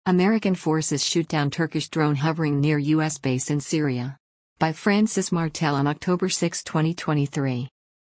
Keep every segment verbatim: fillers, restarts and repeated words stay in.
American forces shoot down Turkish drone hovering near U S base in Syria. By Francis Martel on October sixth, twenty twenty-three.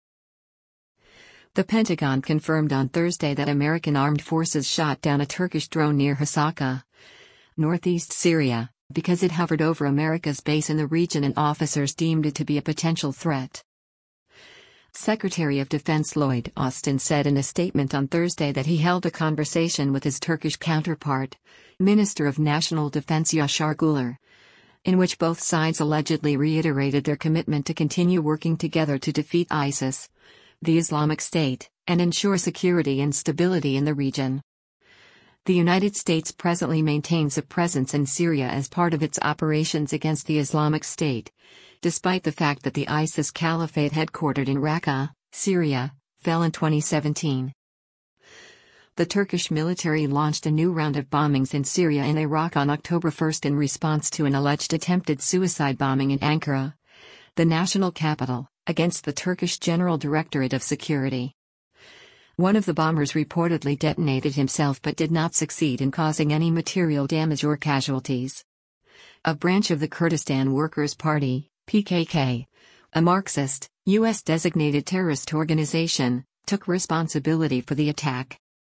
The Pentagon confirmed on Thursday that American armed forces shot down a Turkish drone near Hasaka, northeast Syria, because it hovered over America's base in the region and officers deemed it to be a potential threat. Secretary of Defense Lloyd Austin said in a statement on Thursday that he held a conversation with his Turkish counterpart, Minister of National Defense Yaşar Güler, in which both sides allegedly reiterated their commitment to continue working together to defeat ISIS, the Islamic State, and ensure security and stability in the region. The United States presently maintains a presence in Syria as part of its operations against the Islamic State, despite the fact that the ISIS Caliphate headquartered in Raqqa, Syria, fell in twenty seventeen. The Turkish military launched a new round of bombings in Syria and Iraq on October first in response to an alleged attempted suicide bombing in Ankara, the national capital, against the Turkish General Directorate of Security. One of the bombers reportedly detonated himself but did not succeed in causing any material damage or casualties. A branch of the Kurdistan Workers' Party, P K K, a Marxist, U S-designated terrorist organization, took responsibility for the attack.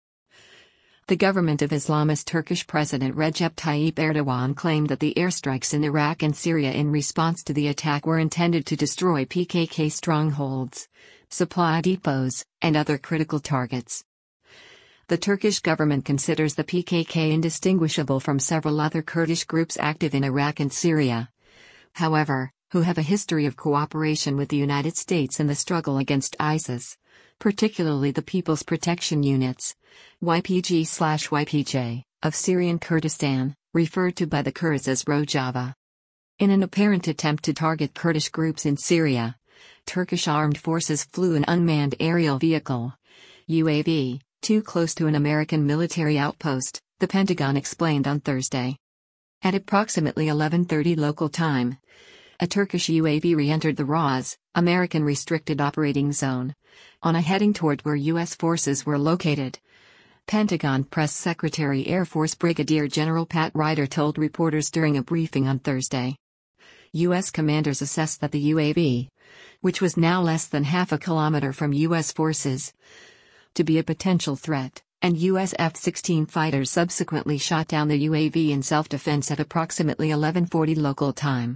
The government of Islamist Turkish President Recep Tayyip Erdogan claimed that the airstrikes in Iraq and Syria in response to the attack were intended to destroy P K K strongholds, supply depots, and other critical targets. The Turkish government considers the P K K indistinguishable from several other Kurdish groups active in Iraq and Syria, however, who have a history of cooperation with the United States in the struggle against ISIS, particularly the People's Protection Units, Y P G/Y P J, of Syrian Kurdistan, referred to by the Kurds as Rojava. In an apparent attempt to target Kurdish groups in Syria, Turkish armed forces flew an unmanned aerial vehicle, U A V, too close to an American military outpost, the Pentagon explained on Thursday. At approximately eleven thirty local time, a Turkish U A V re-entered the R O Z, American Restricted Operating Zone, on a heading toward where U S forces were located. Pentagon Press Secretary Air Force Brigadier General Pat Ryder told reporters during a briefing on Thursday. U S commanders assessed that the U A V, which was now less than half a kilometer from U S forces, to be a potential threat, and U S F sixteen fighters subsequently shot down the U A V in self-defense at approximately eleven forty local time.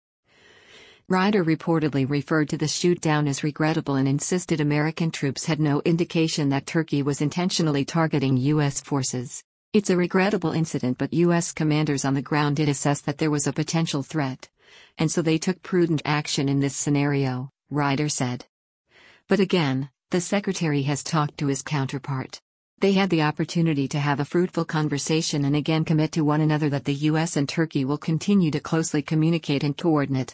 Ryder reportedly referred to the shoot-down as regrettable and insisted American troops had no indication that Turkey was intentionally targeting U S forces. It's a regrettable incident, but U S commanders on the ground did assess that there was a potential threat, and so they took prudent action in this scenario, Ryder said. But again, the secretary has talked to his counterpart. They had the opportunity to have a fruitful conversation and again commit to one another that the U S and Turkey will continue to closely communicate and coordinate.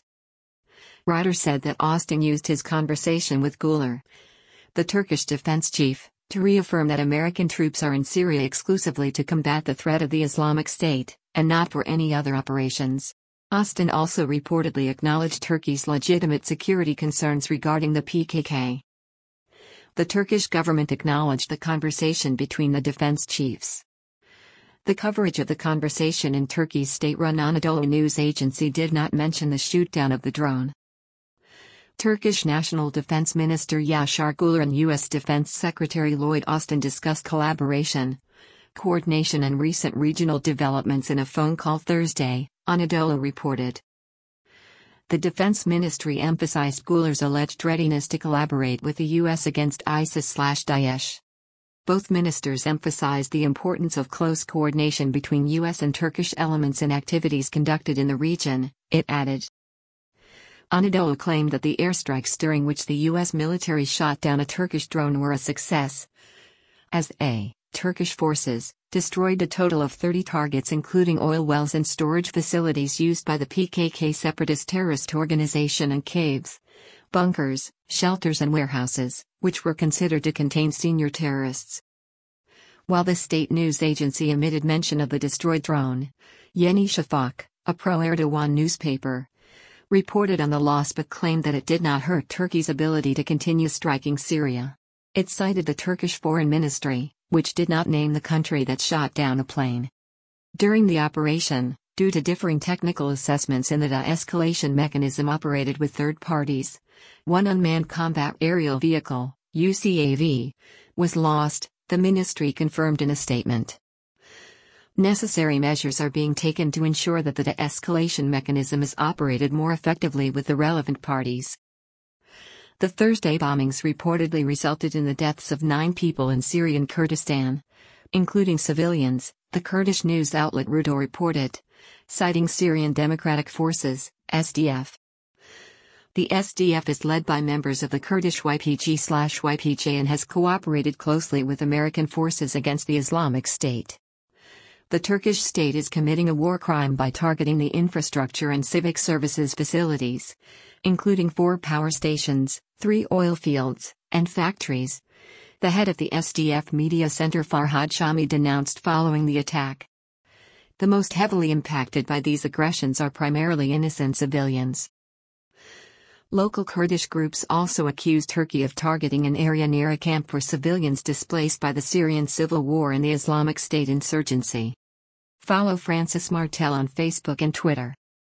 Ryder said that Austin used his conversation with Güler, the Turkish defense chief, to reaffirm that American troops are in Syria exclusively to combat the threat of the Islamic State, and not for any other operations. Austin also reportedly acknowledged Turkey's legitimate security concerns regarding the P K K. The Turkish government acknowledged the conversation between the defense chiefs. The coverage of the conversation in Turkey's state-run Anadolu news agency did not mention the shoot-down of the drone. Turkish National Defense Minister Yaşar Güler and U S Defense Secretary Lloyd Austin discussed collaboration, coordination and recent regional developments in a phone call Thursday, Anadolu reported. The Defense Ministry emphasized Güler's alleged readiness to collaborate with the U S against ISIS/Daesh. Both ministers emphasized the importance of close coordination between U S and Turkish elements in activities conducted in the region, it added. Anadolu claimed that the airstrikes during which the U S military shot down a Turkish drone were a success, as a Turkish forces destroyed a total of thirty targets including oil wells and storage facilities used by the P K K separatist terrorist organization and caves, bunkers, shelters and warehouses, which were considered to contain senior terrorists. While the state news agency omitted mention of the destroyed drone, Yeni Shafak, a pro-Erdogan newspaper, reported on the loss but claimed that it did not hurt Turkey's ability to continue striking Syria. It cited the Turkish Foreign Ministry, which did not name the country that shot down a plane. During the operation, due to differing technical assessments in the de-escalation mechanism operated with third parties, one unmanned combat aerial vehicle, U C A V, was lost, the ministry confirmed in a statement. Necessary measures are being taken to ensure that the de-escalation mechanism is operated more effectively with the relevant parties. The Thursday bombings reportedly resulted in the deaths of nine people in Syrian Kurdistan, including civilians, the Kurdish news outlet Rudaw reported, citing Syrian Democratic Forces, S D F. The S D F is led by members of the Kurdish Y P G/Y P J and has cooperated closely with American forces against the Islamic State. The Turkish state is committing a war crime by targeting the infrastructure and civic services facilities, including four power stations, three oil fields, and factories. The head of the S D F media center Farhad Shami denounced following the attack. The most heavily impacted by these aggressions are primarily innocent civilians. Local Kurdish groups also accused Turkey of targeting an area near a camp for civilians displaced by the Syrian civil war and the Islamic State insurgency. Follow Francis Martel on Facebook and Twitter.